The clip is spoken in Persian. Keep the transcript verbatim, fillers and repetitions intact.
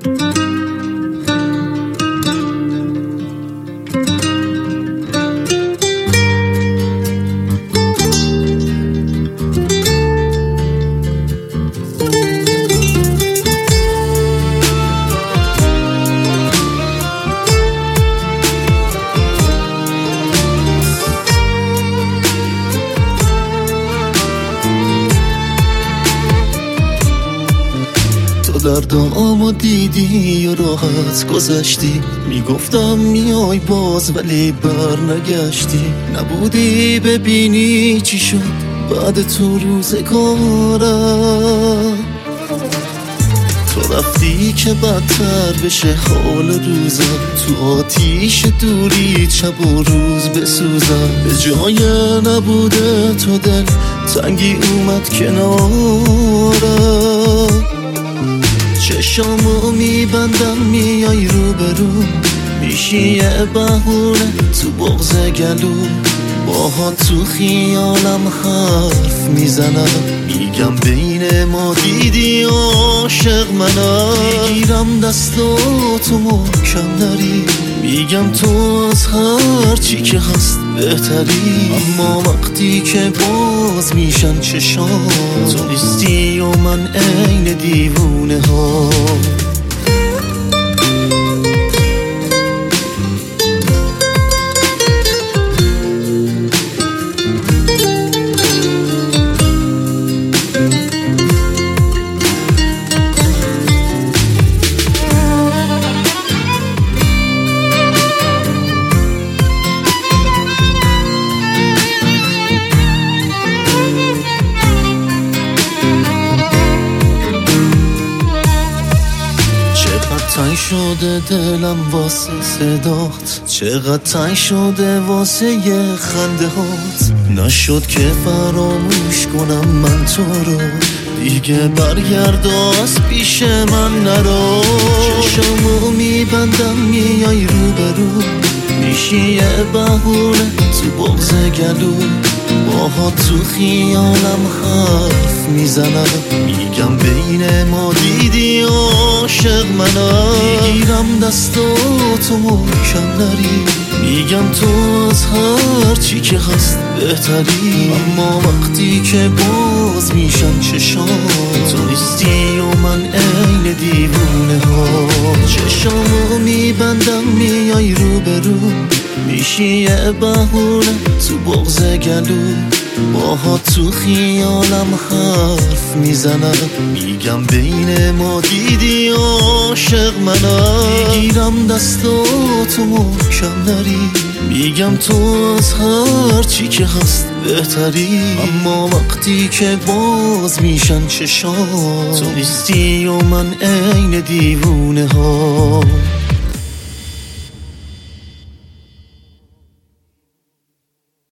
در دامو دیدی و راحت گذشتی، میگفتم میای باز ولی بر نگشتی. نبودی ببینی چی شد بعد تو روزگارم. تو رفتی که بدتر بشه حال روزم، تو آتیش دوری شب و روز بسوزم. به جای نبوده تو دل تنگی اومد کنارم. چشامو میبندم میای رو برو، میشی یه بهونه تو بغض گلو. باها تو خیالم حرف میزنم، میگم بین ما دیدی عاشق منم. میگیرم دستاتو محکم نری، میگم تو از هر چی که هست بهتری. اما وقتی که باز میشن چشام، تو نیستی و من عین دیوونه ها. تنگ شده دلم واسه صدات، چقدر تنگ شده واسه یه خنده هات. نشد که فراموش کنم من تو رو، دیگه برگرد از پیش من نرو. چشمو میبندم میای رو برو، میشی یه بهونه تو بغض گلو. باها تو خیالم حرف میزنم، میگم بین ما دیدی عاشق منم. میگیرم دستاتو محکم نری، میگم تو از هر چی که هست بهتری. اما وقتی که باز میشن چشام، تو نیستی و من عین دیوونه ها. چشامو میبندم میای رو برو، میشی یه بهونه تو بغض گلو. باها تو خیالم حرف میزنم، میگم بین ما دیدی عاشق منم. میگیرم دستاتو محکم نری، میگم تو از هر چی که هست بهتری. اما وقتی که باز میشن چشام، تو نیستی و من عین دیوونه ها.